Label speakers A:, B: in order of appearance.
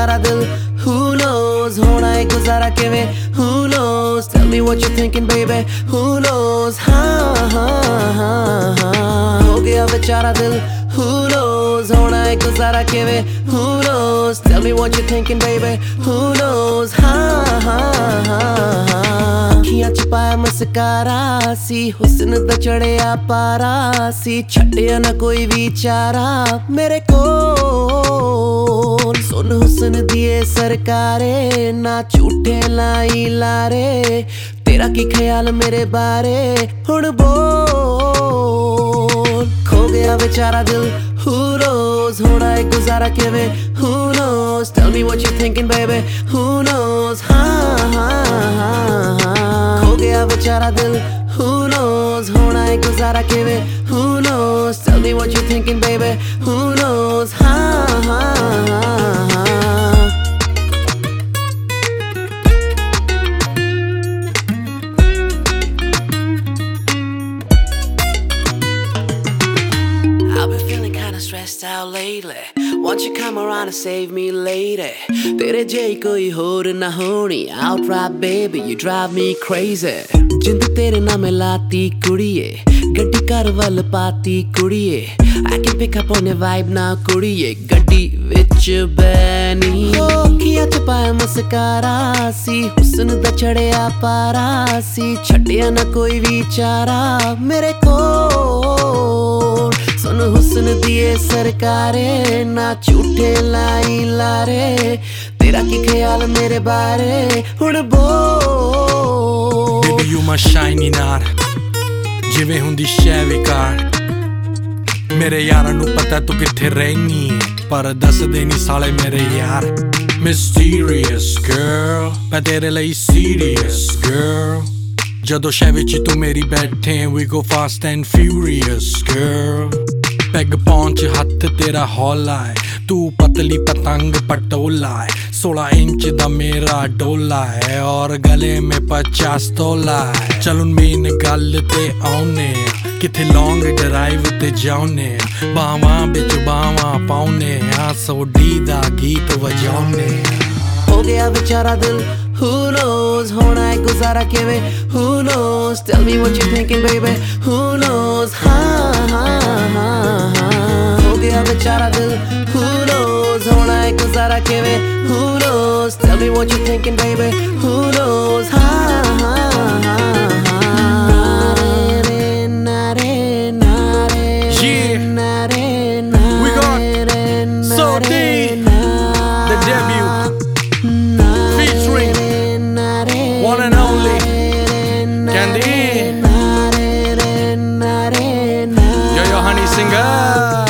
A: बेचारा दिल who knows होना है गुजारा किवें who knows tell me what you're thinking baby who knows हाँ हो गया बेचारा दिल who knows होना है गुजारा किवें who knows tell me what you're thinking baby who knows हाँ अखियां च पाया मस्कारा सी हुस्न दा चढ़िया पारा सी छड्डिया ना कोई विचारा मेरे कोल सुन हुस्न दिए सरकारे ना झूठे लाई लारे तेरा की ख्याल मेरे बारे हुण बोल खो गया बेचारा दिल who knows होना है गुजारा किवें who knows tell me what you're thinking baby who knows खो गया बेचारा दिल who knows होना है गुजारा किवें who knows tell me what you're thinking baby who knows I've been feeling kinda stressed out lately Won't you come around and save me lady तेरे जे कोई होर ना होनी Outright baby you drive me crazy जिंद तेरे नाम लाती कुड़िए गड्डी कर वल पाती कुड़िए I can pick up on your vibe now कुड़िए गड्डी विच बैनी अखियां च पाया मस्कारा सी हुस्न दा चढ़िया पारा सी छड्डिया ना कोई विचारा मेरे कोल सुन हुस्न दिए सरकारे ना झूठे लाई लारे तेरा की ख्याल मेरे बारे हुण बोल
B: Baby you my shining art जिवें हुंदी शै विकार मेरे यारां नूं पता तू कित्थे रहनी पर दसदे नी साले मेरे यार Mysterious girl मैं तेरे लई serious girl जदों शै विच तू मेरी बैठे we go fast and furious girl peg पहुंच हथ तेरा हौला है तू पतली पतंग पटोला है 16 इंच दा मेरा डोला है और गले में 50 तोला है चल मेन गल ते आउने किथे लॉन्ग ड्राइव ते जाउने बावां बिच बावां पाउने सोडी दा गीत वजाउने
A: हो गया बेचारा दिल who knows होना है गुजारा किवें who knows tell me what you're thinking baby who knows हो गया बेचारा दिल who knows होना है गुजारा किवें who knows tell me what you're thinking baby who knows
B: We got So D the debut featuring one and only Candy Yo Honey Singer